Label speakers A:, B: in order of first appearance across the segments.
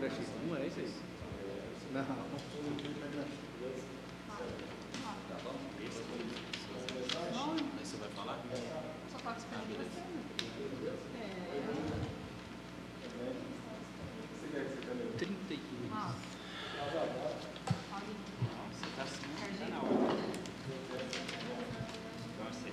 A: Não é isso aí. Não.
B: Aí você vai falar?
C: Só toca esperando você. É.
B: 31.
C: Ah.
B: Você tá assim, tá na hora. Nossa.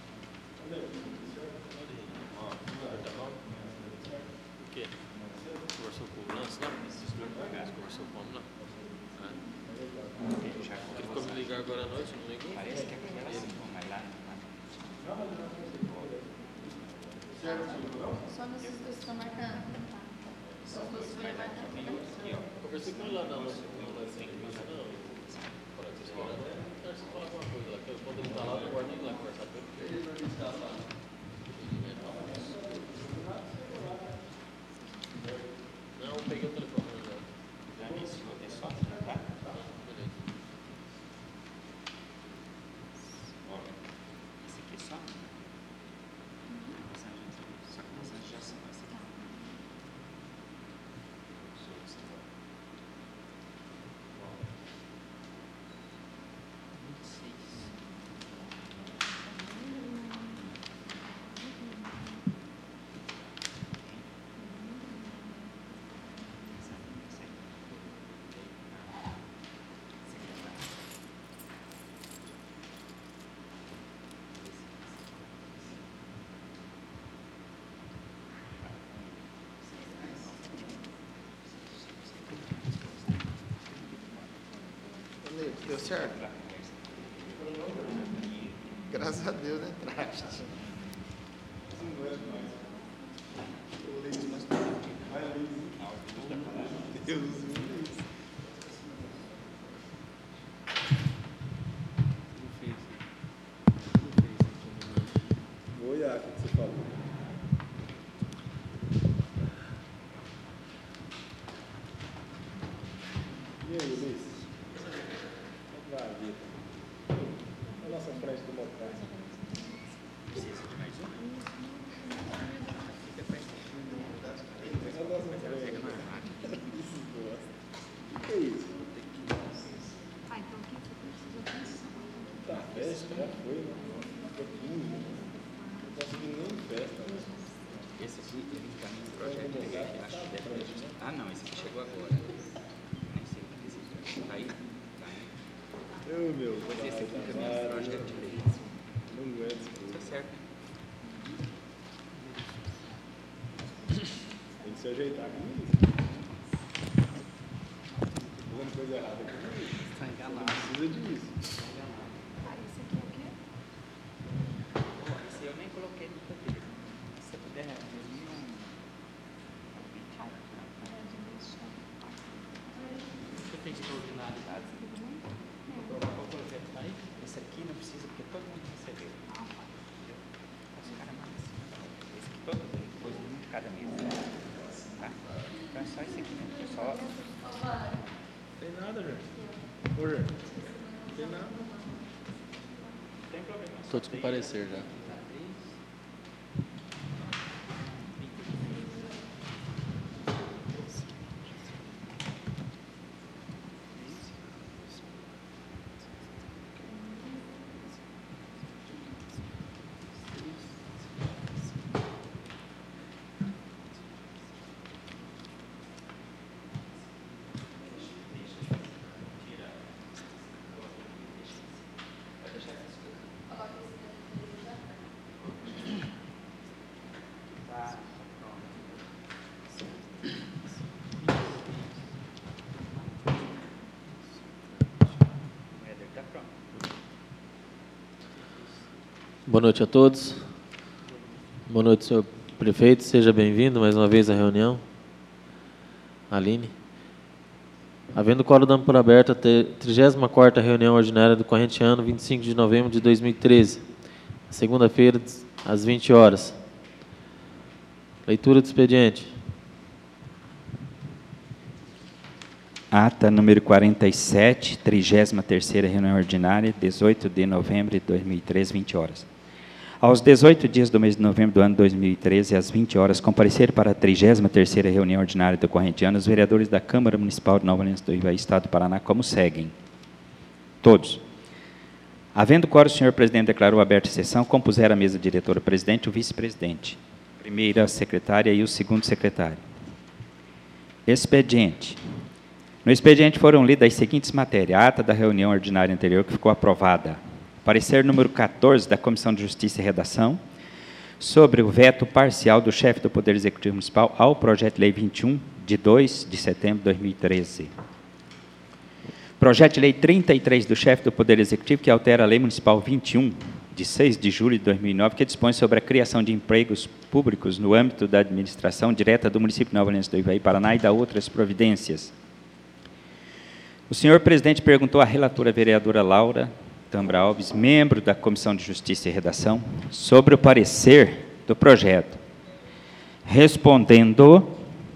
B: Ó, tá bom? O quê? Conversou com o Lance, não? Conversou com o homem, não? Ele ficou me ligar agora à noite, não ligou? Parece que é a primeira vez que vai lá.
C: Só nesses dois que estão marcando. Só os dois que estão marcando.
B: Conversei com ele lá na nossa não. Você fala alguma coisa lá, quando ele tá lá, eu guardo ele lá conversar com ele. Ele não está lá. Não, eu peguei o telefone já. Já iniciou, tem só, tá? Beleza. Ó, esse aqui só? Só que massagem já são essa aqui.
A: Deu certo? Graças a Deus, né? Traste. Deus me livre. Vou olhar o que você falou. E aí, Luiz? Vai, Vitor. A nossa frente do motor.
B: Precisa de mais um?
A: O que é isso?
C: Ah, então o que você precisa disso?
A: Tá, festa já foi, né? Foi 15. Não consegui nem festa, né?
B: Esse aqui, ele encaminha um projeto de legal, acho que deve ter. Ah, não, esse aqui chegou agora. Nem sei o que é esse aqui. Tá aí? Tá aí.
A: Ô, meu
B: Pois
A: pai,
B: esse aqui
A: tá
B: encaminha um projeto de lei.
A: Não aguento isso
B: Tá
A: tudo.
B: certo.
A: Tem que se ajeitar com isso. Fazendo coisa errada aqui.
B: Tá enganado.
A: Precisa disso.
C: Ah, esse aqui é o quê?
B: Esse eu nem coloquei no roteiro. Se você puder resumir Você tem extraordinariedades. Qual projeto tá aí? Esse aqui não precisa porque todo mundo recebeu. Os caras mandam assim. Esse aqui todo mundo pôs um de cada mês. Tá? Então é só esse aqui mesmo. É só.
A: Não tem nada, gente. Ô, gente. Não tem nada.
B: Não tem problema.
D: Todos com parecer já. Boa noite a todos. Boa noite, senhor prefeito. Seja bem-vindo mais uma vez à reunião. Aline. Havendo o quórum dando por aberta a 34ª reunião ordinária do corrente ano, 25 de novembro de 2013, segunda-feira, às 20 horas. Leitura do expediente.
E: Ata número 47, 33ª reunião ordinária, 18 de novembro de 2013, 20 horas. Aos 18 dias do mês de novembro do ano 2013, às 20 horas, compareceram para a 33ª reunião ordinária do corrente ano os vereadores da Câmara Municipal de Nova Aliança do Ivaí, Estado do Paraná, como seguem. Todos. Havendo quórum, o senhor presidente declarou aberta a sessão, compuseram a mesa diretora presidente e o vice-presidente, primeira secretária e o segundo secretário. Expediente. No expediente foram lidas as seguintes matérias. A ata da reunião ordinária anterior que ficou aprovada. Parecer número 14 da Comissão de Justiça e Redação sobre o veto parcial do chefe do Poder Executivo Municipal ao Projeto de Lei 21, de 2 de setembro de 2013. Projeto de Lei 33 do chefe do Poder Executivo, que altera a Lei Municipal 21, de 6 de julho de 2009, que dispõe sobre a criação de empregos públicos no âmbito da administração direta do município de Nova Aliança do Ivaí, Paraná, e da outras providências. O senhor presidente perguntou à relatora vereadora Laura Tambra Alves, membro da Comissão de Justiça e Redação, sobre o parecer do projeto. Respondendo,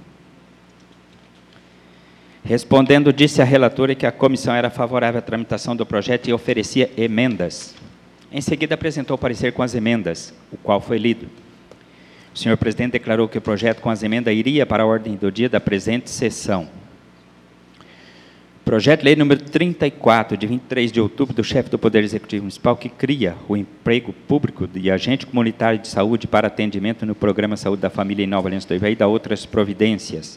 E: disse a relatora que a comissão era favorável à tramitação do projeto e oferecia emendas. Em seguida, apresentou o parecer com as emendas, o qual foi lido. O senhor presidente declarou que o projeto com as emendas iria para a ordem do dia da presente sessão. Projeto de Lei número 34, de 23 de outubro, do chefe do Poder Executivo Municipal, que cria o emprego público de agente comunitário de saúde para atendimento no Programa Saúde da Família em Nova Aliança do Ivaí e da outras providências.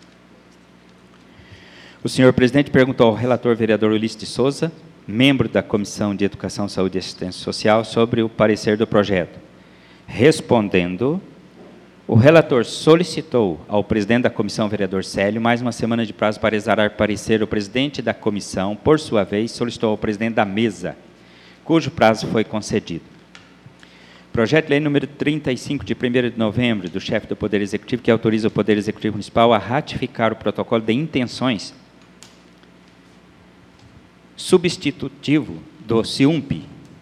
E: O senhor presidente perguntou ao relator vereador Ulisses de Souza, membro da Comissão de Educação, Saúde e Assistência Social, sobre o parecer do projeto. Respondendo, o relator solicitou ao presidente da comissão, vereador Célio, mais uma semana de prazo para exarar parecer. O presidente da comissão, por sua vez, solicitou ao presidente da mesa, cujo prazo foi concedido. Projeto de Lei número 35, de 1º de novembro, do chefe do Poder Executivo, que autoriza o Poder Executivo Municipal a ratificar o protocolo de intenções substitutivo do CIUMP.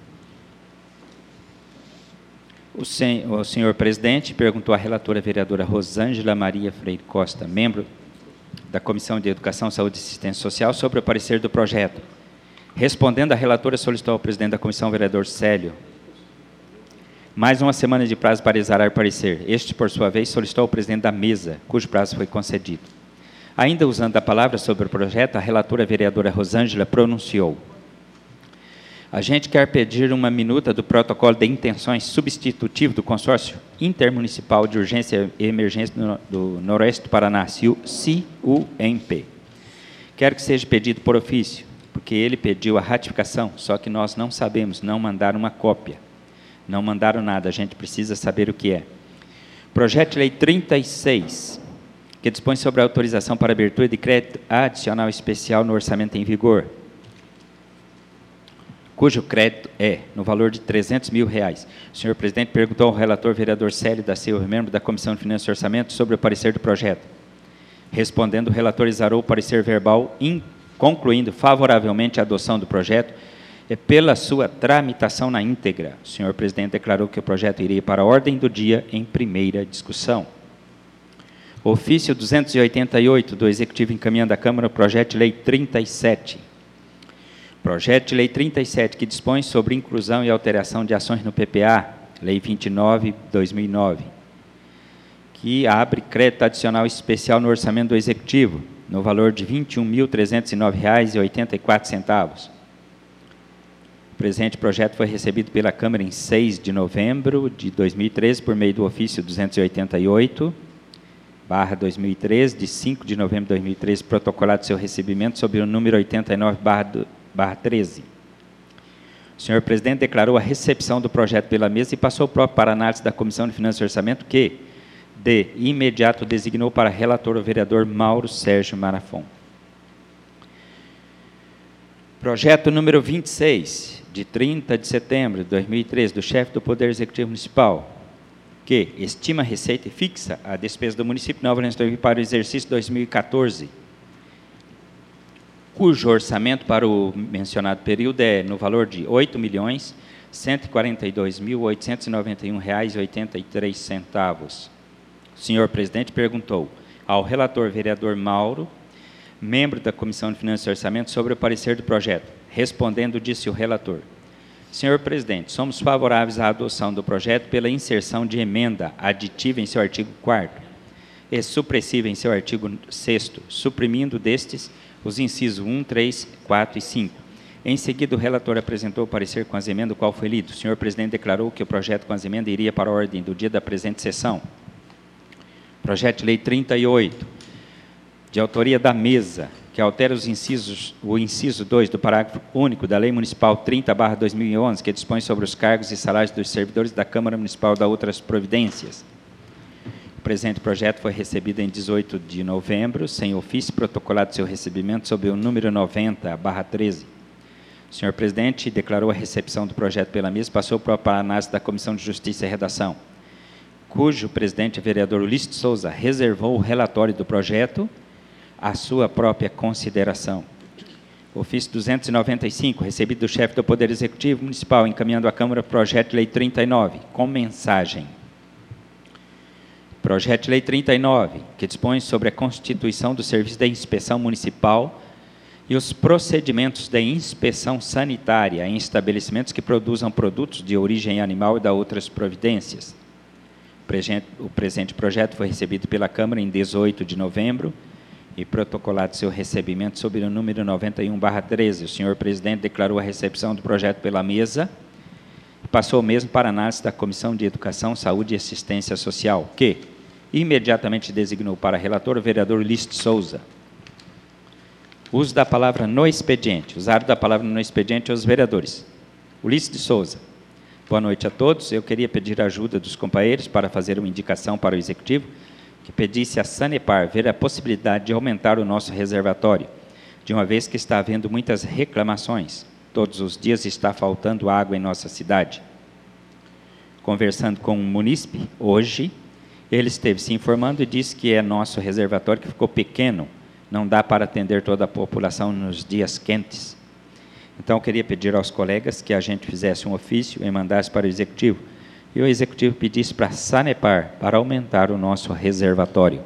E: O senhor presidente perguntou à relatora vereadora Rosângela Maria Freire Costa, membro da Comissão de Educação, Saúde e Assistência Social, sobre o parecer do projeto. Respondendo, a relatora solicitou ao presidente da comissão, vereador Célio, mais uma semana de prazo para exarar parecer. Este, por sua vez, solicitou ao presidente da mesa, cujo prazo foi concedido. Ainda usando a palavra sobre o projeto, a relatora vereadora Rosângela pronunciou: a gente quer pedir uma minuta do protocolo de intenções substitutivo do consórcio intermunicipal de urgência e emergência do Noroeste do Paraná, CIUMP. Quero que seja pedido por ofício, porque ele pediu a ratificação, só que nós não sabemos, não mandaram uma cópia. Não mandaram nada, a gente precisa saber o que é. Projeto de Lei 36, que dispõe sobre a autorização para abertura de crédito adicional especial no orçamento em vigor, cujo crédito é no valor de R$300 mil. O senhor presidente perguntou ao relator vereador Célio da Silva, membro da Comissão de Finanças e Orçamento, sobre o parecer do projeto. Respondendo, o relator exarou o parecer verbal, concluindo favoravelmente a adoção do projeto e pela sua tramitação na íntegra. O senhor presidente declarou que o projeto iria para a ordem do dia em primeira discussão. Ofício 288 do Executivo encaminhando à Câmara o projeto de Lei 37. Projeto de Lei 37, que dispõe sobre inclusão e alteração de ações no PPA, Lei 29/2009, que abre crédito adicional especial no orçamento do Executivo, no valor de R$ 21.309,84. O presente projeto foi recebido pela Câmara em 6 de novembro de 2013, por meio do ofício 288/2013, de 5 de novembro de 2013, protocolado seu recebimento sob o número 89/13. O senhor presidente declarou a recepção do projeto pela mesa e passou para a análise da Comissão de Finanças e Orçamento, que, de imediato, designou para relator o vereador Mauro Sérgio Marafon. Projeto número 26, de 30 de setembro de 2013, do chefe do Poder Executivo Municipal, que estima a receita e fixa a despesa do município de Nova Aliança do Ivaí para o exercício 2014, cujo orçamento para o mencionado período é no valor de R$ 8.142.891,83. O senhor presidente perguntou ao relator vereador Mauro, membro da Comissão de Finanças e Orçamento, sobre o parecer do projeto. Respondendo, disse o relator: Senhor presidente, somos favoráveis à adoção do projeto pela inserção de emenda aditiva em seu artigo 4º e supressiva em seu artigo 6º, suprimindo destes os incisos 1, 3, 4 e 5. Em seguida, o relator apresentou o parecer com as emendas, o qual foi lido. O senhor presidente declarou que o projeto com as emendas iria para a ordem do dia da presente sessão. Projeto de lei 38, de autoria da mesa, que altera o inciso 2 do parágrafo único da Lei Municipal 30/2011, que dispõe sobre os cargos e salários dos servidores da Câmara Municipal da outras providências. O presente projeto foi recebido em 18 de novembro, sem ofício protocolado seu recebimento sob o número 90/13. O senhor presidente declarou a recepção do projeto pela mesa e passou para a análise da Comissão de Justiça e Redação, cujo presidente, vereador Ulisses de Souza, reservou o relatório do projeto à sua própria consideração. Ofício 295, recebido do chefe do Poder Executivo Municipal, encaminhando à Câmara o projeto de lei 39, com mensagem. Projeto de lei 39, que dispõe sobre a constituição do Serviço de Inspeção Municipal e os procedimentos de inspeção sanitária em estabelecimentos que produzam produtos de origem animal e da outras providências. O presente projeto foi recebido pela Câmara em 18 de novembro e protocolado seu recebimento sob o número 91/13. O senhor presidente declarou a recepção do projeto pela mesa e passou o mesmo para análise da Comissão de Educação, Saúde e Assistência Social, que imediatamente designou para relator o vereador Ulisses de Souza. Uso da palavra no expediente. Usaram da palavra no expediente os vereadores. Ulisses de Souza. Boa noite a todos. Eu queria pedir a ajuda dos companheiros para fazer uma indicação para o Executivo que pedisse a Sanepar ver a possibilidade de aumentar o nosso reservatório, de uma vez que está havendo muitas reclamações. Todos os dias está faltando água em nossa cidade. Conversando com um munícipe, hoje, ele esteve se informando e disse que é nosso reservatório que ficou pequeno, não dá para atender toda a população nos dias quentes. Então, eu queria pedir aos colegas que a gente fizesse um ofício e mandasse para o Executivo, e o Executivo pedisse para a Sanepar para aumentar o nosso reservatório.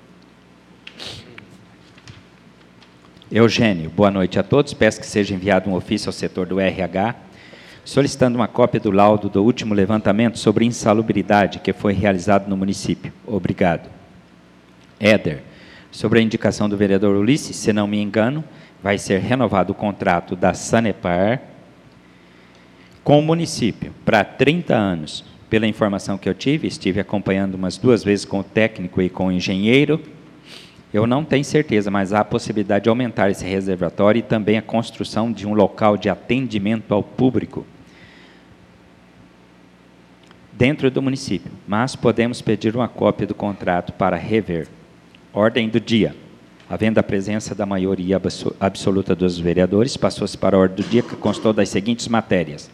E: Eugênio, boa noite a todos. Peço que seja enviado um ofício ao setor do RH, solicitando uma cópia do laudo do último levantamento sobre insalubridade que foi realizado no município. Obrigado. Éder, sobre a indicação do vereador Ulisses, se não me engano, vai ser renovado o contrato da Sanepar com o município para 30 anos. Pela informação que eu tive, estive acompanhando umas 2 vezes com o técnico e com o engenheiro. Eu não tenho certeza, mas há a possibilidade de aumentar esse reservatório e também a construção de um local de atendimento ao público dentro do município. Mas podemos pedir uma cópia do contrato para rever. Ordem do dia. Havendo a presença da maioria absoluta dos vereadores, passou-se para a ordem do dia, que constou das seguintes matérias.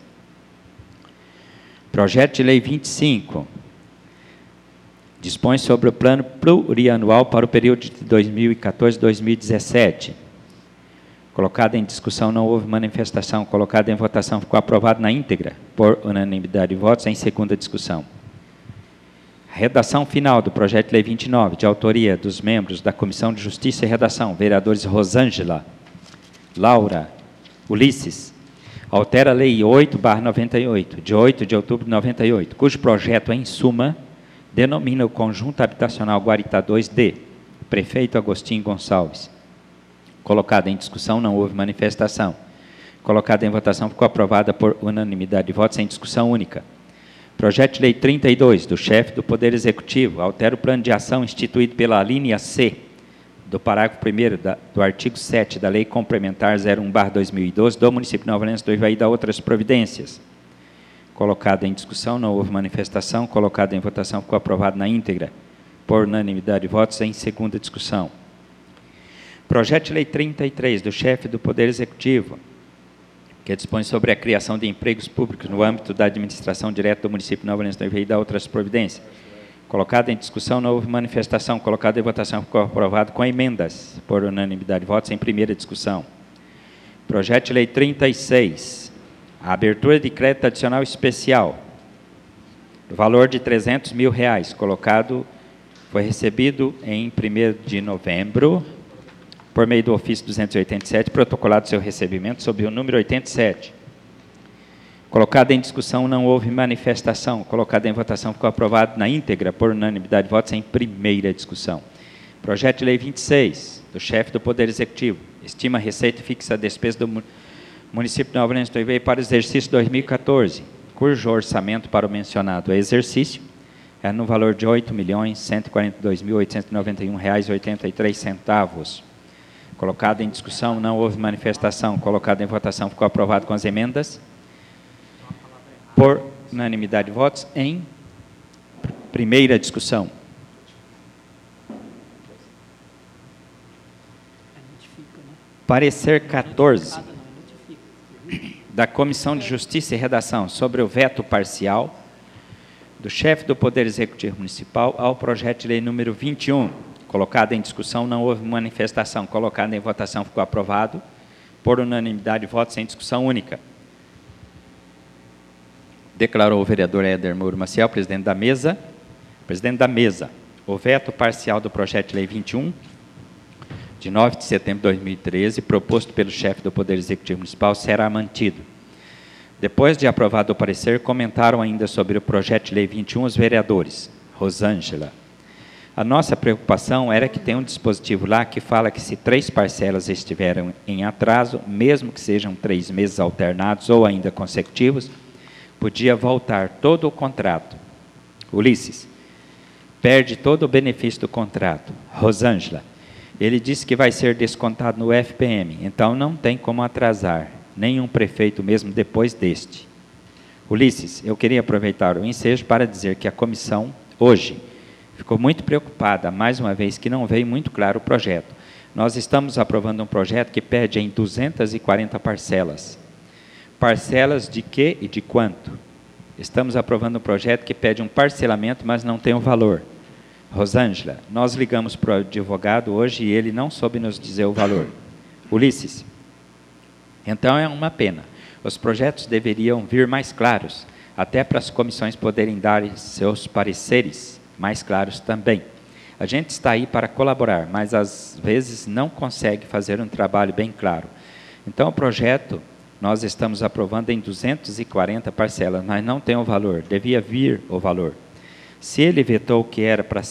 E: Projeto de lei 25. Dispõe sobre o plano plurianual para o período de 2014 a 2017. Colocado em discussão, não houve manifestação. Colocado em votação, ficou aprovado na íntegra, por unanimidade de votos, em segunda discussão. Redação final do projeto de lei 29, de autoria dos membros da Comissão de Justiça e Redação, vereadores Rosângela, Laura, Ulisses, altera a Lei 8/98, de 8 de outubro de 98, cujo projeto, em suma, denomina o Conjunto Habitacional Guaritá 2D, prefeito Agostinho Gonçalves. Colocada em discussão, não houve manifestação. Colocada em votação, ficou aprovada por unanimidade de votos, em discussão única. Projeto de lei 32, do chefe do Poder Executivo, altera o plano de ação instituído pela linha C do parágrafo 1º do artigo 7 da Lei Complementar 01/2012 do município de Nova Orleans do Ivaí e da outras providências. Colocado em discussão, não houve manifestação. Colocado em votação, ficou aprovado na íntegra, por unanimidade de votos, em segunda discussão. Projeto de lei 33, do chefe do Poder Executivo, que dispõe sobre a criação de empregos públicos no âmbito da administração direta do município de Nova Orleans do Ivaí e da outras providências. Colocado em discussão, não houve manifestação. Colocado em votação, ficou aprovado com emendas, por unanimidade de votos, em primeira discussão. Projeto de lei 36, a abertura de crédito adicional especial, valor de R$300 mil, foi recebido em 1º de novembro, por meio do ofício 287, protocolado seu recebimento sob o número 87. Colocado em discussão, não houve manifestação. Colocado em votação, ficou aprovado na íntegra, por unanimidade de votos, em primeira discussão. Projeto de Lei 26, do chefe do Poder Executivo. Estima a receita e fixa a despesa do município de Nova Lima do Ivaí para o exercício 2014, cujo orçamento para o mencionado exercício é no valor de R$ 8.142.891,83. Colocado em discussão, não houve manifestação. Colocado em votação, ficou aprovado com as emendas. Por unanimidade de votos, em primeira discussão. Parecer 14 da Comissão de Justiça e Redação sobre o veto parcial do chefe do Poder Executivo Municipal ao projeto de lei número 21. Colocado em discussão, não houve manifestação. Colocado em votação, ficou aprovado por unanimidade de votos, em discussão única. Declarou o vereador Éder Moura Maciel, presidente da mesa. Presidente da mesa, o veto parcial do projeto de lei 21, de 9 de setembro de 2013, proposto pelo chefe do Poder Executivo Municipal, será mantido. Depois de aprovado o parecer, comentaram ainda sobre o projeto de lei 21 os vereadores. Rosângela. A nossa preocupação era que tem um dispositivo lá que fala que se 3 parcelas estiverem em atraso, mesmo que sejam 3 meses alternados ou ainda consecutivos, podia voltar todo o contrato. Ulisses. Perde todo o benefício do contrato. Rosângela. Ele disse que vai ser descontado no FPM, então não tem como atrasar, nenhum prefeito mesmo depois deste. Ulisses, eu queria aproveitar o ensejo para dizer que a comissão, hoje, ficou muito preocupada, mais uma vez, que não veio muito claro o projeto. Nós estamos aprovando um projeto que pede em 240 parcelas. Parcelas de quê e de quanto? Estamos aprovando um projeto que pede um parcelamento, mas não tem o valor. Rosângela, nós ligamos para o advogado hoje e ele não soube nos dizer o valor. Ulisses, então é uma pena. Os projetos deveriam vir mais claros, até para as comissões poderem dar seus pareceres mais claros também. A gente está aí para colaborar, mas às vezes não consegue fazer um trabalho bem claro. Então o projeto nós estamos aprovando em 240 parcelas, mas não tem o valor, devia vir o valor. Se ele vetou o que era para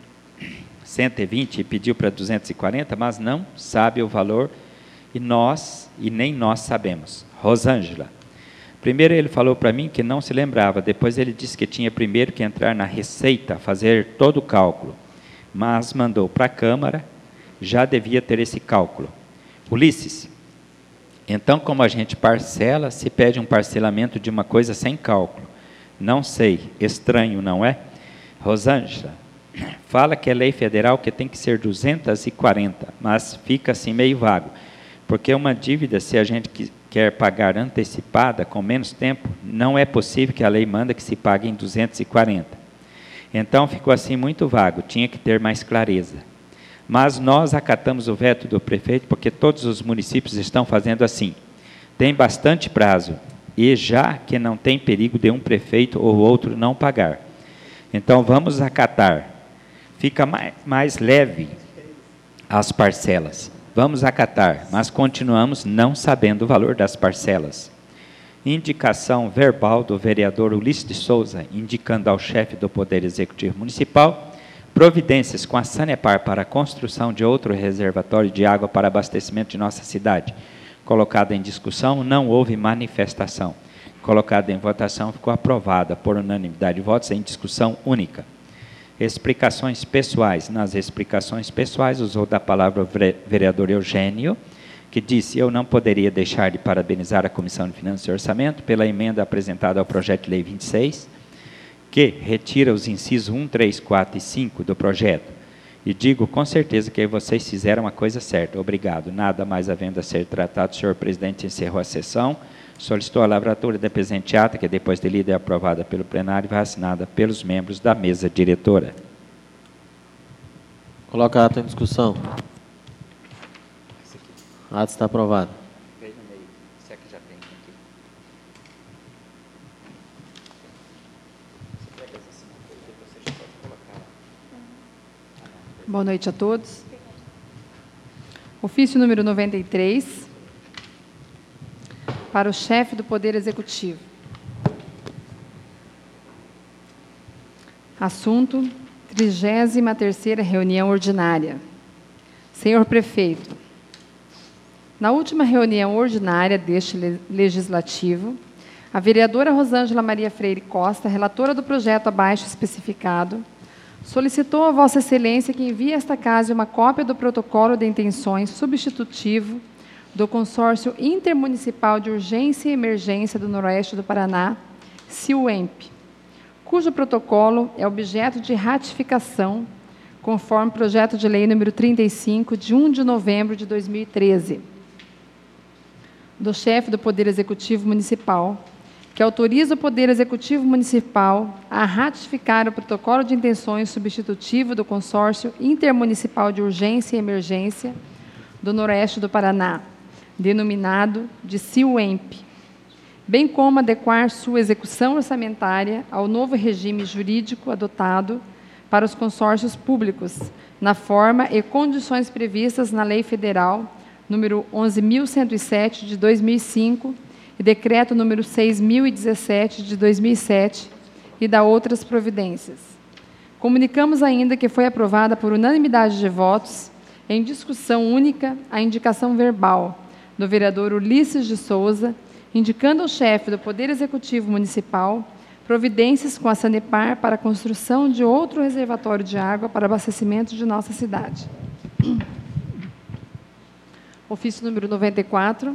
E: 120 e pediu para 240, mas não sabe o valor, e nem nós sabemos. Rosângela. Primeiro ele falou para mim que não se lembrava, depois ele disse que tinha primeiro que entrar na Receita, fazer todo o cálculo, mas mandou para a Câmara, já devia ter esse cálculo. Ulisses. Então, como a gente parcela, se pede um parcelamento de uma coisa sem cálculo. Não sei, estranho, não é? Rosângela, fala que é lei federal que tem que ser 240, mas fica assim meio vago, porque uma dívida, se a gente quer pagar antecipada, com menos tempo, não é possível que a lei manda que se pague em 240. Então, ficou assim muito vago, tinha que ter mais clareza. Mas nós acatamos o veto do prefeito, porque todos os municípios estão fazendo assim. Tem bastante prazo, e já que não tem perigo de um prefeito ou outro não pagar. Então, vamos acatar. Fica mais leve as parcelas. Vamos acatar, mas continuamos não sabendo o valor das parcelas. Indicação verbal do vereador Ulisses de Souza, indicando ao chefe do Poder Executivo Municipal providências com a Sanepar para a construção de outro reservatório de água para abastecimento de nossa cidade. Colocado em discussão, não houve manifestação. Colocada em votação, ficou aprovada por unanimidade de votos em discussão única. Explicações pessoais. Nas explicações pessoais, usou da palavra o vereador Eugênio, que disse: eu não poderia deixar de parabenizar a Comissão de Finanças e Orçamento pela emenda apresentada ao projeto de lei 26, que retira os incisos 1, 3, 4 e 5 do projeto. E digo com certeza que vocês fizeram a coisa certa. Obrigado. Nada mais havendo a ser tratado, o senhor presidente encerrou a sessão. Solicitou a lavratura da presente ata, que depois de lida é aprovada pelo plenário e vai assinada pelos membros da mesa diretora.
D: Coloca a ata em discussão. A ata está aprovada.
E: Vem no meio, se é que já tem aqui. Você pega as assinaturas e você já pode colocar lá.
F: Boa noite a todos. Ofício número 93, para o chefe do Poder Executivo. Assunto: 33ª reunião ordinária. Senhor Prefeito, na última reunião ordinária deste legislativo, a vereadora Rosângela Maria Freire Costa, relatora do projeto abaixo especificado, solicitou a Vossa Excelência que envie a esta casa uma cópia do protocolo de intenções substitutivo do Consórcio Intermunicipal de Urgência e Emergência do Noroeste do Paraná, CIUEMP, cujo protocolo é objeto de ratificação, conforme projeto de lei número 35, de 1 de novembro de 2013, do chefe do Poder Executivo Municipal, que autoriza o Poder Executivo Municipal a ratificar o protocolo de intenções substitutivo do Consórcio Intermunicipal de Urgência e Emergência do Noroeste do Paraná, denominado de CIUEMP, bem como adequar sua execução orçamentária ao novo regime jurídico adotado para os consórcios públicos, na forma e condições previstas na Lei Federal número 11.107, de 2005, e Decreto número 6.017, de 2007, e da outras providências. Comunicamos ainda que foi aprovada por unanimidade de votos, em discussão única, a indicação verbal do vereador Ulisses de Souza, indicando ao chefe do Poder Executivo Municipal providências com a Sanepar para a construção de outro reservatório de água para abastecimento de nossa cidade. Ofício número 94.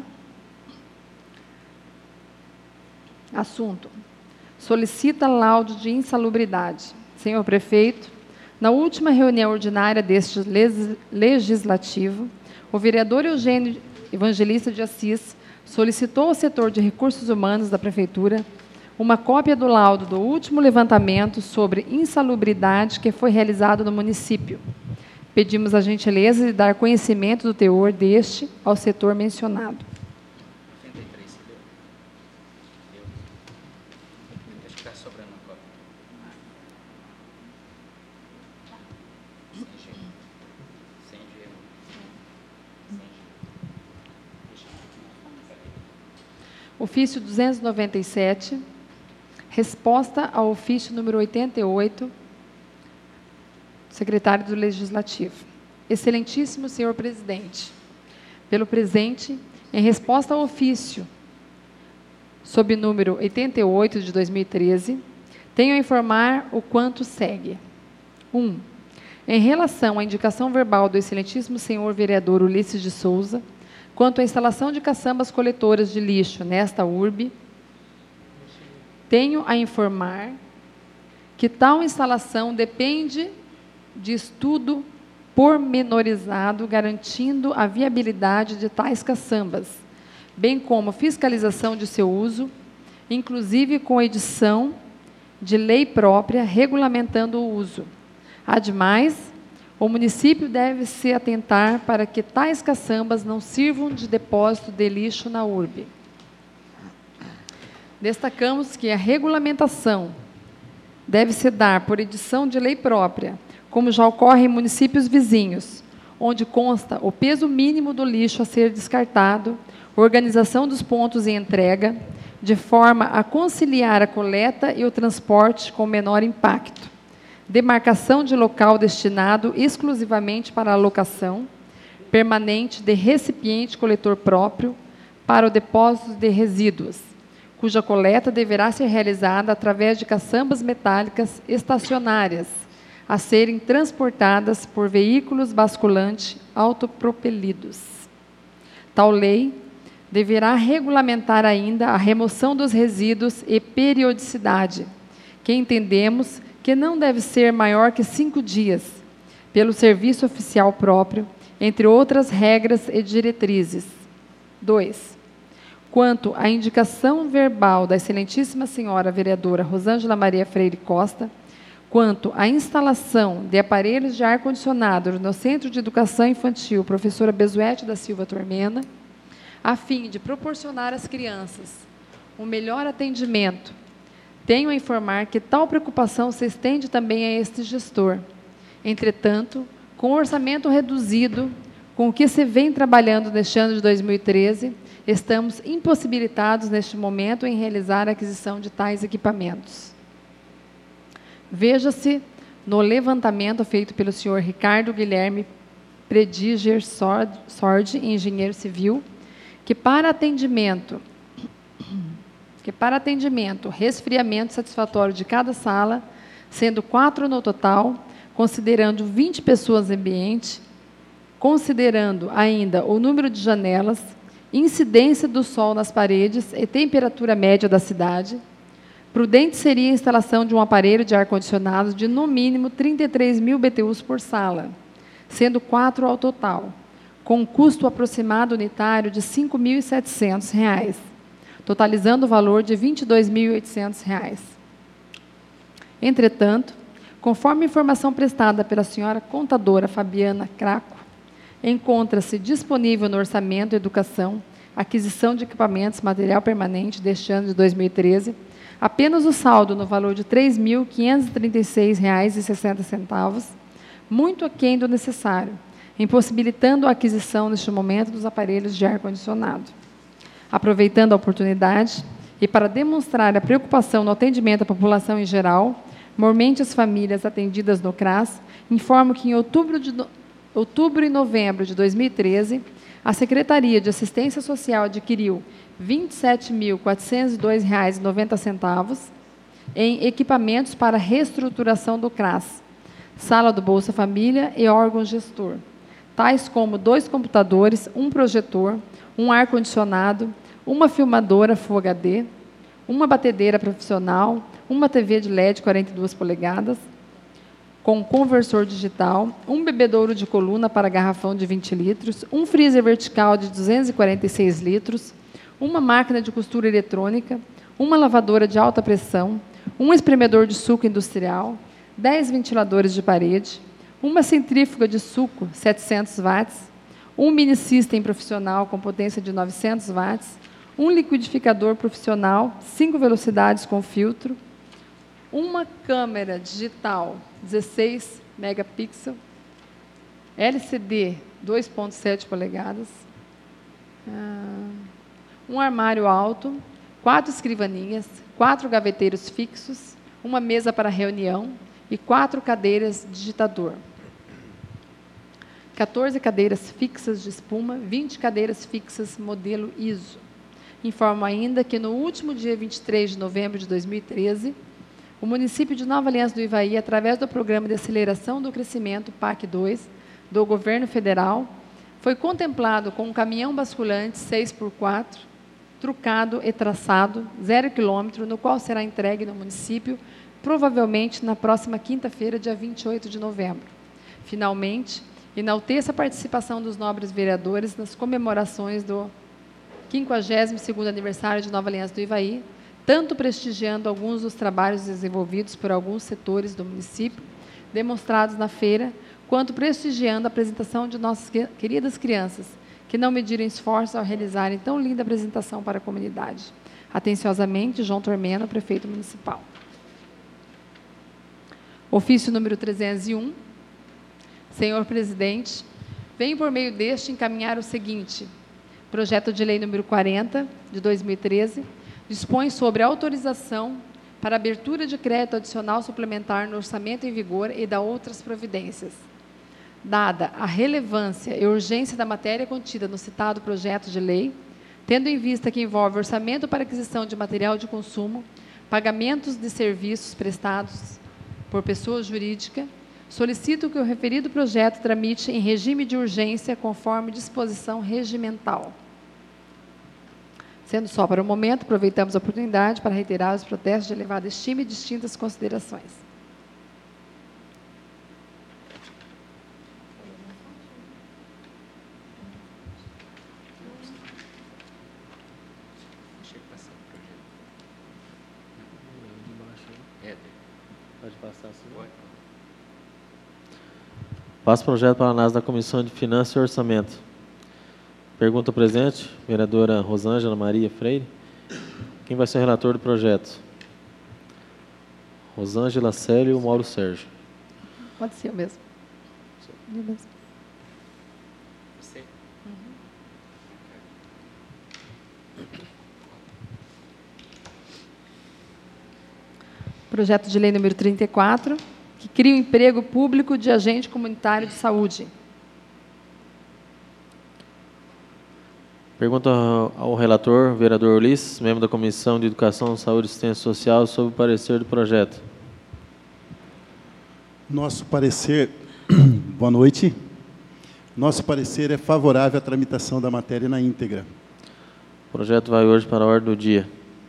F: Assunto: solicita laudo de insalubridade. Senhor Prefeito, na última reunião ordinária deste legislativo, o vereador Eugênio Evangelista de Assis solicitou ao setor de recursos humanos da Prefeitura uma cópia do laudo do último levantamento sobre insalubridade que foi realizado no município. Pedimos a gentileza de dar conhecimento do teor deste ao setor mencionado.
B: 93, você deu? Deu. Acho que está sobrando uma cópia. Sem gelo. Sem gelo. Sem gelo. Deixa eu...
F: Ofício 297, resposta ao ofício número 88, secretário do Legislativo. Excelentíssimo senhor presidente, pelo presente, em resposta ao ofício sob número 88 de 2013, tenho a informar o quanto segue. 1. Em relação à indicação verbal do excelentíssimo senhor vereador Ulisses de Souza, quanto à instalação de caçambas coletoras de lixo nesta urbe, tenho a informar que tal instalação depende de estudo pormenorizado, garantindo a viabilidade de tais caçambas, bem como fiscalização de seu uso, inclusive com edição de lei própria regulamentando o uso. Ademais, o município deve se atentar para que tais caçambas não sirvam de depósito de lixo na urbe. Destacamos que a regulamentação deve se dar por edição de lei própria, como já ocorre em municípios vizinhos, onde consta o peso mínimo do lixo a ser descartado, organização dos pontos e entrega, de forma a conciliar a coleta e o transporte com menor impacto, demarcação de local destinado exclusivamente para a alocação permanente de recipiente coletor próprio para o depósito de resíduos, cuja coleta deverá ser realizada através de caçambas metálicas estacionárias, a serem transportadas por veículos basculantes autopropelidos. Tal lei deverá regulamentar ainda a remoção dos resíduos e periodicidade, que entendemos que não deve ser maior que 5 dias, pelo serviço oficial próprio, entre outras regras e diretrizes. 2. Quanto à indicação verbal da excelentíssima senhora vereadora Rosângela Maria Freire Costa, quanto à instalação de aparelhos de ar-condicionado no Centro de Educação Infantil Professora Bezuete da Silva Tormena, a fim de proporcionar às crianças um melhor atendimento, tenho a informar que tal preocupação se estende também a este gestor. Entretanto, com o orçamento reduzido, com o que se vem trabalhando neste ano de 2013, estamos impossibilitados neste momento em realizar a aquisição de tais equipamentos. veja-se no levantamento feito pelo senhor Ricardo Guilherme Prediger Sordi, engenheiro civil, que para atendimento, resfriamento satisfatório de cada sala, sendo 4 no total, considerando 20 pessoas em ambiente, considerando ainda o número de janelas, incidência do sol nas paredes e temperatura média da cidade, prudente seria a instalação de um aparelho de ar-condicionado de, no mínimo, 33.000 BTUs por sala, sendo 4 ao total, com um custo aproximado unitário de R$ 5.700, totalizando o valor de R$ 22.800. Entretanto, conforme informação prestada pela senhora contadora Fabiana Craco, encontra-se disponível no orçamento Educação, aquisição de equipamentos, material permanente deste ano de 2013, apenas o saldo no valor de R$ 3.536,60, muito aquém do necessário, impossibilitando a aquisição, neste momento, dos aparelhos de ar-condicionado. Aproveitando a oportunidade, e para demonstrar a preocupação no atendimento à população em geral, mormente as famílias atendidas no CRAS, informo que em outubro e novembro de 2013, a Secretaria de Assistência Social adquiriu R$ 27.402,90 em equipamentos para reestruturação do CRAS, sala do Bolsa Família e órgão gestor, tais como 2 computadores, um projetor, um ar-condicionado, uma filmadora Full HD, uma batedeira profissional, uma TV de LED 42 polegadas, com conversor digital, um bebedouro de coluna para garrafão de 20 litros, um freezer vertical de 246 litros, uma máquina de costura eletrônica, uma lavadora de alta pressão, um espremedor de suco industrial, 10 ventiladores de parede, uma centrífuga de suco 700 watts, um mini system profissional com potência de 900 watts, um liquidificador profissional 5 velocidades com filtro, uma câmera digital 16 megapixels, LCD 2.7 polegadas, um armário alto, 4 escrivaninhas, 4 gaveteiros fixos, uma mesa para reunião e 4 cadeiras digitador. 14 cadeiras fixas de espuma, 20 cadeiras fixas modelo ISO. Informo ainda que no último dia 23 de novembro de 2013, o município de Nova Aliança do Ivaí, através do Programa de Aceleração do Crescimento, PAC 2, do Governo Federal, foi contemplado com um caminhão basculante 6x4, trucado e traçado, 0 km, no qual será entregue no município, provavelmente na próxima quinta-feira, dia 28 de novembro. Finalmente, enalteço a participação dos nobres vereadores nas comemorações do 52º aniversário de Nova Aliança do Ivaí, tanto prestigiando alguns dos trabalhos desenvolvidos por alguns setores do município, demonstrados na feira, quanto prestigiando a apresentação de nossas queridas crianças, que não mediram esforço ao realizarem tão linda apresentação para a comunidade. Atenciosamente, João Tormeno, prefeito municipal. Ofício número 301. Senhor presidente, venho por meio deste encaminhar o seguinte: projeto de lei número 40, de 2013, dispõe sobre a autorização para abertura de crédito adicional suplementar no orçamento em vigor e da outras providências. Dada a relevância e urgência da matéria contida no citado projeto de lei, tendo em vista que envolve orçamento para aquisição de material de consumo, pagamentos de serviços prestados por pessoa jurídica, solicito que o referido projeto tramite em regime de urgência conforme disposição regimental. Sendo só para o momento, aproveitamos a oportunidade para reiterar os protestos de elevada estima e distintas considerações.
D: Pode passar assim. Passa o projeto para a análise da Comissão de Finanças e Orçamento. Pergunta presente, vereadora Rosângela Maria Freire. Quem vai ser o relator do projeto? Rosângela, Célio ou Mauro Sérgio?
F: Pode ser eu mesmo. Eu mesmo.
B: Você?
F: Projeto de lei número 34, que cria o emprego público de agente comunitário de saúde.
D: Pergunta ao relator, vereador Ulisses, membro da Comissão de Educação, Saúde e Assistência Social, sobre o parecer do projeto.
G: Nosso parecer, boa noite. Nosso parecer é favorável à tramitação da matéria na íntegra.
D: O projeto vai hoje para a ordem do dia.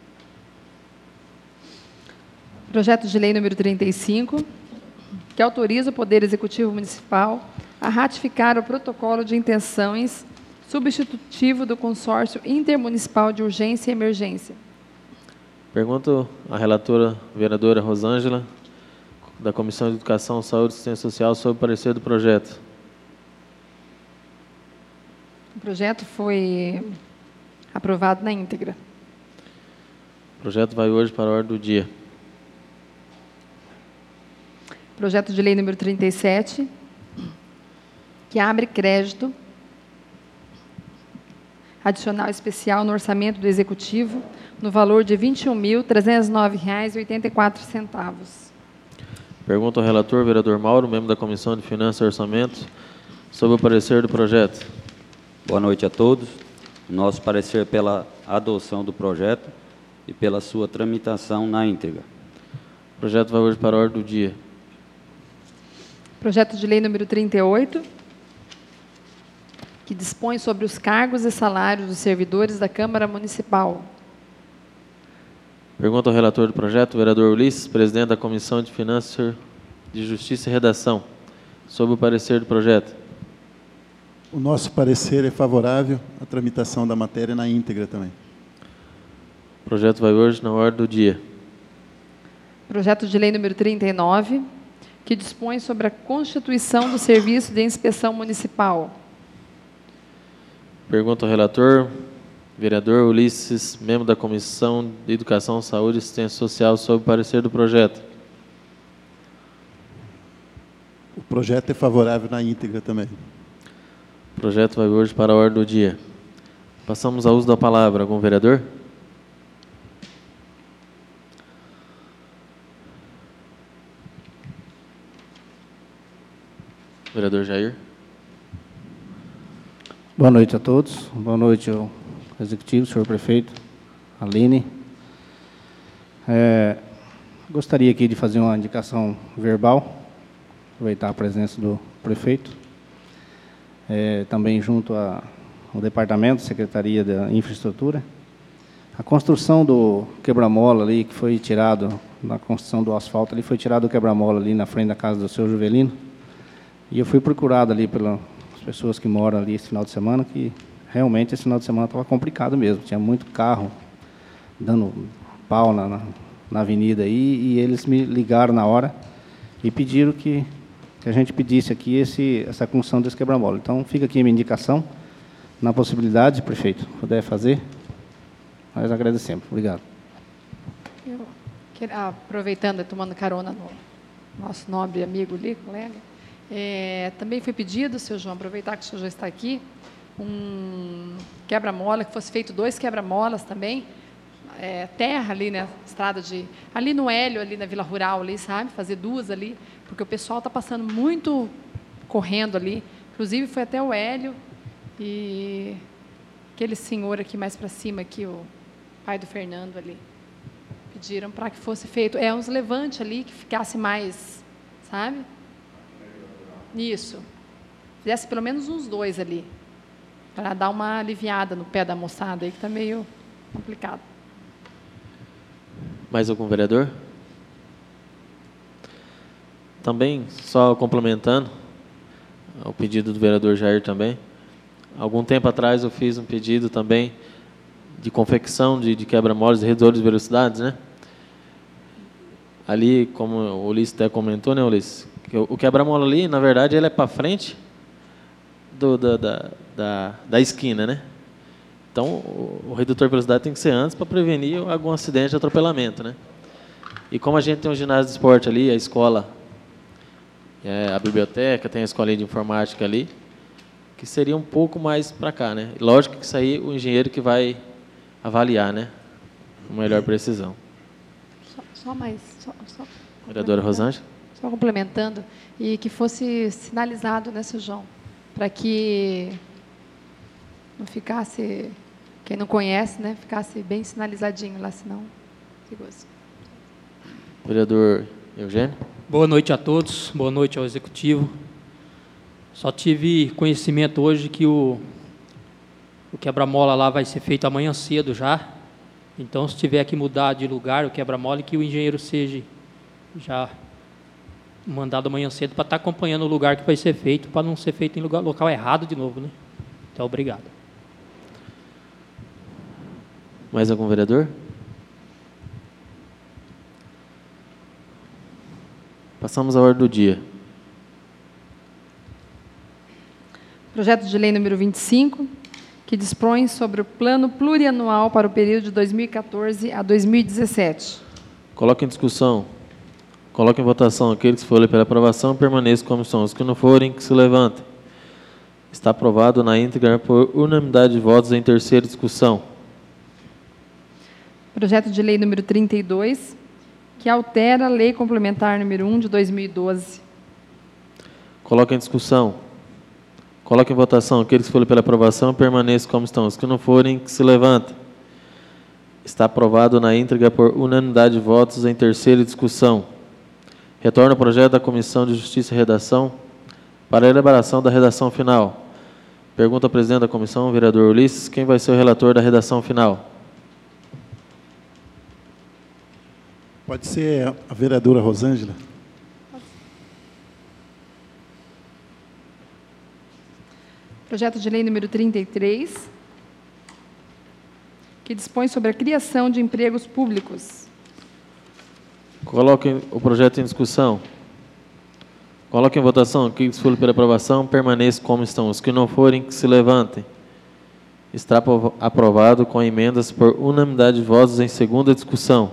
F: Projeto de lei número 35, que autoriza o Poder Executivo Municipal a ratificar o protocolo de intenções substitutivo do consórcio intermunicipal de urgência e emergência.
D: Pergunto à relatora, vereadora Rosângela, da Comissão de Educação, Saúde e Assistência Social, sobre o parecer do projeto.
F: O projeto foi aprovado na íntegra.
D: O projeto vai hoje para a ordem do dia.
F: Projeto de lei número 37, que abre crédito adicional especial no orçamento do Executivo, no valor de R$ 21.309,84.
D: Pergunta ao relator, vereador Mauro, membro da Comissão de Finanças e Orçamento, sobre o parecer do projeto.
H: Boa noite a todos. Nosso parecer pela adoção do projeto e pela sua tramitação na íntegra.
D: O projeto vai hoje para a ordem do dia.
F: Projeto de lei número 38, que dispõe sobre os cargos e salários dos servidores da Câmara Municipal.
D: Pergunta ao relator do projeto, vereador Ulisses, presidente da Comissão de Finanças, de Justiça e Redação, sobre o parecer do projeto.
G: O nosso parecer é favorável à tramitação da matéria na íntegra também.
D: O projeto vai hoje na ordem do dia.
F: Projeto de lei número 39, que dispõe sobre a constituição do Serviço de Inspeção Municipal.
D: Pergunta ao relator, vereador Ulisses, membro da Comissão de Educação, Saúde e Assistência Social, sobre o parecer do projeto.
G: O projeto é favorável na íntegra também.
D: O projeto vai hoje para a ordem do dia. Passamos ao uso da palavra. Algum vereador? Vereador Jair.
I: Boa noite a todos. Boa noite ao Executivo, senhor Prefeito, Aline. Gostaria aqui de fazer uma indicação verbal, aproveitar a presença do Prefeito. Também junto ao Departamento, Secretaria da Infraestrutura. A construção do quebra-mola ali, que foi tirado, na construção do asfalto ali, foi tirado o quebra-mola ali na frente da casa do seu Juvelino. E eu fui procurado ali pelas pessoas que moram ali esse final de semana, que realmente esse final de semana estava complicado mesmo. Tinha muito carro dando pau na avenida aí, e eles me ligaram na hora e pediram que a gente pedisse aqui essa construção desse quebra-mola. Então, fica aqui a minha indicação, na possibilidade, prefeito, puder fazer, nós agradecemos. Obrigado.
F: Aproveitando e tomando carona no nosso nobre amigo ali, colega, também foi pedido, seu João, aproveitar que o senhor já está aqui, um quebra-mola, que fosse feito 2 quebra-molas também, terra ali, né, estrada ali no Hélio, ali na Vila Rural, ali, sabe, fazer 2 ali, porque o pessoal está passando muito correndo ali, inclusive foi até o Hélio, e aquele senhor aqui mais para cima, aqui, o pai do Fernando ali, pediram para que fosse feito, uns levantes ali, que ficasse mais, sabe? Isso. Fizesse pelo menos uns 2 ali, para dar uma aliviada no pé da moçada aí, que está meio complicado.
D: Mais algum vereador? Também, só complementando o pedido do vereador Jair também, algum tempo atrás eu fiz um pedido também de confecção de quebra-molas e redutores de velocidades, né? Ali, como o Ulisses até comentou, né, Ulisses? O quebra-mola ali, na verdade, ele é para frente da esquina, né? Então, o redutor de velocidade tem que ser antes para prevenir algum acidente de atropelamento, né? E como a gente tem um ginásio de esporte ali, a escola, a biblioteca, tem a escolinha de informática ali, que seria um pouco mais para cá, né? Lógico que isso aí o engenheiro que vai avaliar, né? Com melhor precisão. Vereadora Rosângela.
F: Só complementando, e que fosse sinalizado, né, seu João, para que não ficasse, quem não conhece, né, ficasse bem sinalizadinho lá, senão perigoso.
D: Vereador Eugênio.
A: Boa noite a todos, boa noite ao Executivo. Só tive conhecimento hoje que o quebra-mola lá vai ser feito amanhã cedo já. Então, se tiver que mudar de lugar o quebra-mola, que o engenheiro seja já mandado amanhã cedo para estar acompanhando o lugar que vai ser feito, para não ser feito em local errado de novo, né? Então, obrigado.
D: Mais algum vereador? Passamos à ordem do dia.
F: Projeto de lei número 25, que dispõe sobre o plano plurianual para o período de 2014 a 2017.
D: Coloque em discussão. Coloque em votação aqueles que forem pela aprovação, permaneçam como estão. Os que não forem, que se levantem. Está aprovado na íntegra por unanimidade de votos em terceira discussão.
F: Projeto de lei número 32, que altera a lei complementar número 1 de 2012.
D: Coloque em discussão. Coloque em votação aqueles que forem pela aprovação, permaneçam como estão. Os que não forem, que se levantem. Está aprovado na íntegra por unanimidade de votos em terceira discussão. Retorna o projeto da Comissão de Justiça e Redação para a elaboração da redação final. Pergunta ao presidente da comissão, vereador Ulisses, quem vai ser o relator da redação final?
G: Pode ser a vereadora Rosângela.
F: Projeto de lei número 33, que dispõe sobre a criação de empregos públicos.
D: Coloquem o projeto em discussão. Coloquem em votação aqueles que forem pela aprovação, permaneçam como estão. Os que não forem, que se levantem. Está aprovado com emendas por unanimidade de votos em segunda discussão.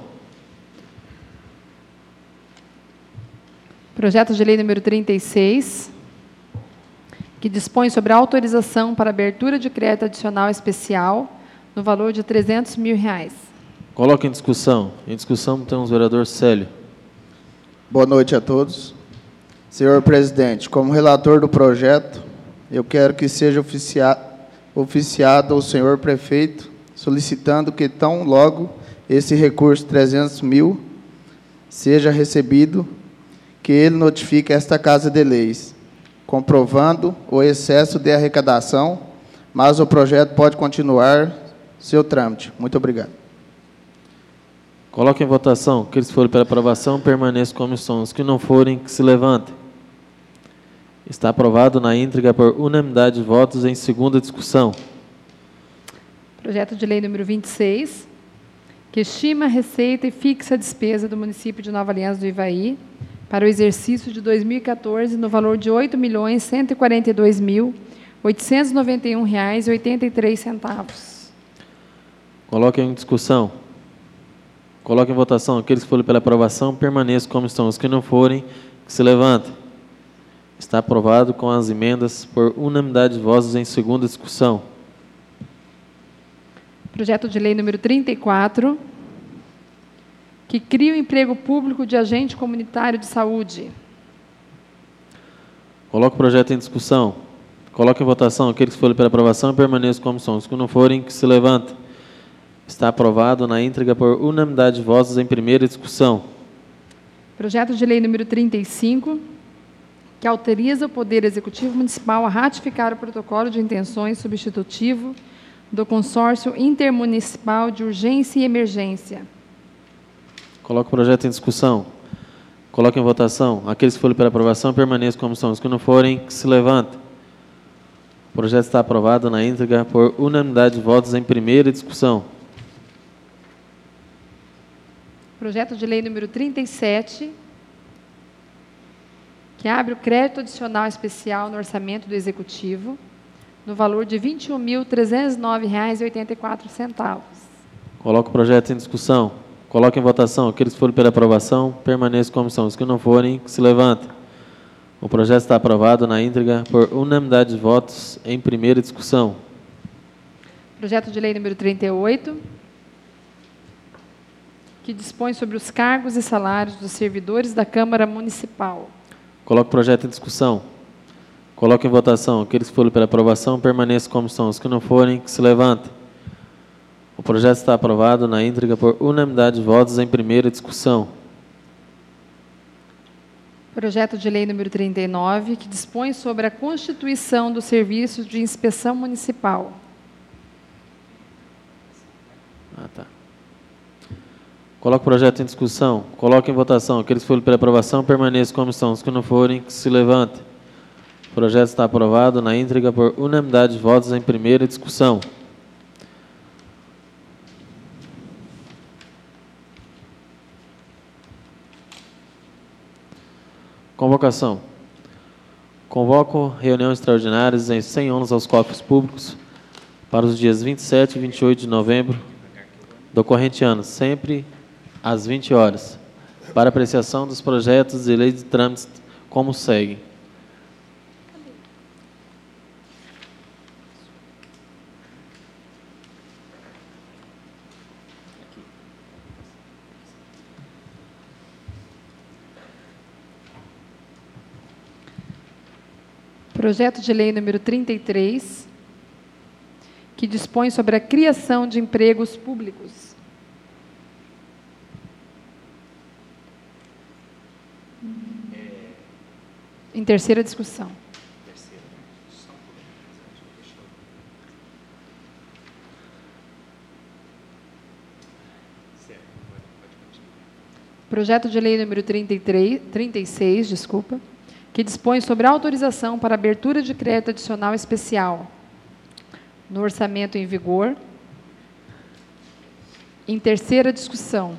F: Projeto de lei número 36, que dispõe sobre a autorização para abertura de crédito adicional especial no valor de R$300 mil.
D: Coloque em discussão. Em discussão temos o vereador Célio.
J: Boa noite a todos. Senhor presidente, como relator do projeto, eu quero que seja oficiado ao senhor prefeito, solicitando que tão logo esse recurso de 300 mil seja recebido, que ele notifique esta Casa de Leis, comprovando o excesso de arrecadação, mas o projeto pode continuar seu trâmite. Muito obrigado.
D: Coloque em votação. Aqueles que forem pela aprovação, permaneçam como estão. Os que não forem, que se levantem. Está aprovado na íntegra por unanimidade de votos em segunda discussão.
F: Projeto de lei número 26, que estima a receita e fixa a despesa do município de Nova Aliança do Ivaí para o exercício de 2014 no valor de R$ 8.142.891,83.
D: Coloque em discussão. Coloque em votação aqueles que forem pela aprovação, permaneçam como estão. Os que não forem, que se levantem. Está aprovado com as emendas por unanimidade de votos em segunda discussão.
F: Projeto de lei número 34, que cria o emprego público de agente comunitário de saúde.
D: Coloque o projeto em discussão. Coloque em votação aqueles que forem pela aprovação, permaneçam como estão. Os que não forem, que se levantem. Está aprovado na íntegra por unanimidade de votos em primeira discussão.
F: Projeto de lei número 35, que autoriza o Poder Executivo Municipal a ratificar o protocolo de intenções substitutivo do Consórcio Intermunicipal de Urgência e Emergência.
D: Coloque o projeto em discussão. Coloque em votação. Aqueles que forem pela aprovação, permaneçam como estão. Os que não forem, que se levantem. O projeto está aprovado na íntegra por unanimidade de votos em primeira discussão.
F: Projeto de lei número 37, que abre o crédito adicional especial no orçamento do Executivo, no valor de R$ 21.309,84.
D: Coloque o projeto em discussão. Coloque em votação. Aqueles que forem pela aprovação, permaneçam como estão. Os que não forem, que se levantem. O projeto está aprovado na íntegra por unanimidade de votos em primeira discussão.
F: Projeto de lei número 38, que que dispõe sobre os cargos e salários dos servidores da Câmara Municipal.
D: Coloco o projeto em discussão. Coloco em votação. Aqueles que forem pela aprovação, permaneçam como estão. Os que não forem, que se levantem. O projeto está aprovado na íntegra por unanimidade de votos em primeira discussão.
F: Projeto de lei número 39, que dispõe sobre a constituição do Serviço de Inspeção Municipal.
D: Tá. Coloco o projeto em discussão. Coloco em votação. Aqueles que forem pela aprovação, permaneçam como estão. Os que não forem, que se levantem. O projeto está aprovado na íntegra por unanimidade de votos em primeira discussão. Convocação. Convoco reunião extraordinária sem ônus aos cofres públicos para os dias 27 e 28 de novembro do corrente ano, sempre às 20 horas, para apreciação dos projetos de lei de trâmites como segue.
F: Projeto de lei número 33, que dispõe sobre a criação de empregos públicos. Em terceira discussão. Projeto de lei número 36, desculpa, que dispõe sobre autorização para abertura de crédito adicional especial no orçamento em vigor. Em terceira discussão.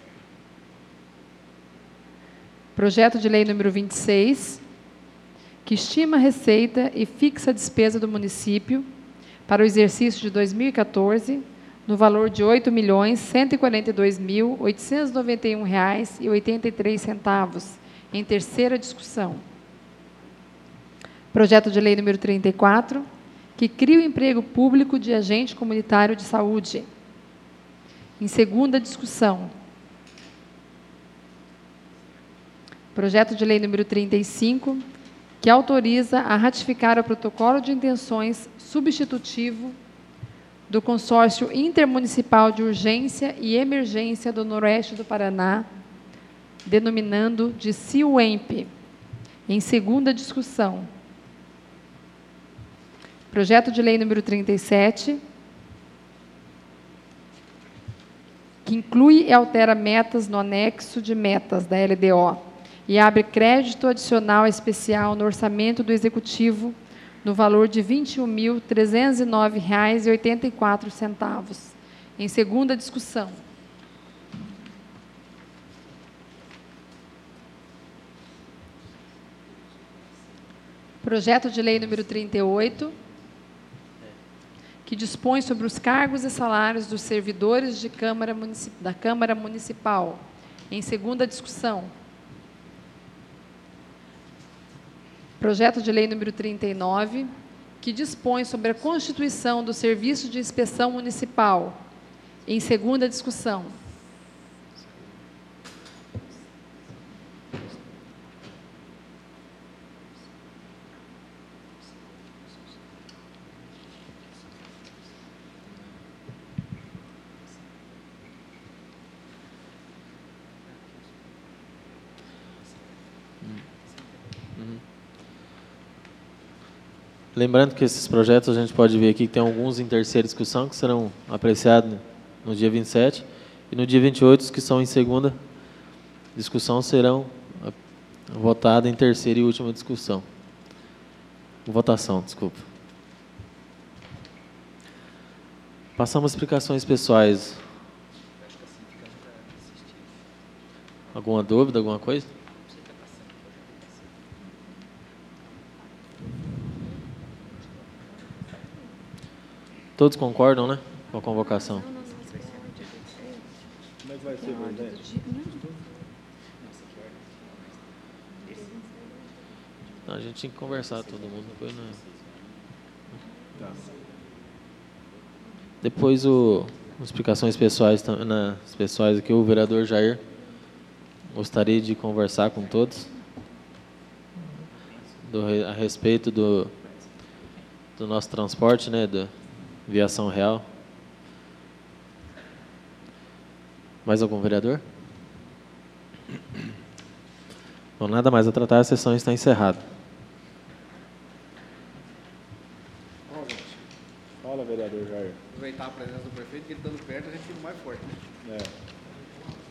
F: Projeto de lei número 26, que estima a receita e fixa a despesa do município para o exercício de 2014 no valor de R$ 8.142.891,83, em terceira discussão. Projeto de lei número 34, que cria o emprego público de agente comunitário de saúde. Em segunda discussão. Projeto de lei número 35, que autoriza a ratificar o protocolo de intenções substitutivo do Consórcio Intermunicipal de Urgência e Emergência do Noroeste do Paraná, denominando de CIUEMP, em segunda discussão. Projeto de lei número 37, que inclui e altera metas no anexo de metas da LDO e abre crédito adicional especial no orçamento do Executivo no valor de R$ 21.309,84, em segunda discussão. Projeto de lei número 38, que dispõe sobre os cargos e salários dos servidores da Câmara Municipal, em segunda discussão. Projeto de lei número 39, que dispõe sobre a constituição do Serviço de Inspeção Municipal, em segunda discussão.
D: Lembrando que esses projetos a gente pode ver aqui que tem alguns em terceira discussão que serão apreciados no dia 27 e no dia 28 os que são em segunda discussão serão votados em terceira e última discussão. Votação, desculpa. Passamos às explicações pessoais. Alguma dúvida, alguma coisa? Todos concordam, né? Com a convocação.
G: Como é que vai ser, presidente?
D: Não, a gente tinha que conversar todo mundo. Depois, não.
G: Tá.
D: Depois o explicações pessoais, pessoais aqui, o vereador Jair gostaria de conversar com todos a respeito do nosso transporte, né, da viação real. Mais algum vereador? Bom, nada mais a tratar, a sessão está encerrada.
I: Fala, vereador Jair. Aproveitar a presença do prefeito, que ele estando perto, a gente fica mais forte, né? É.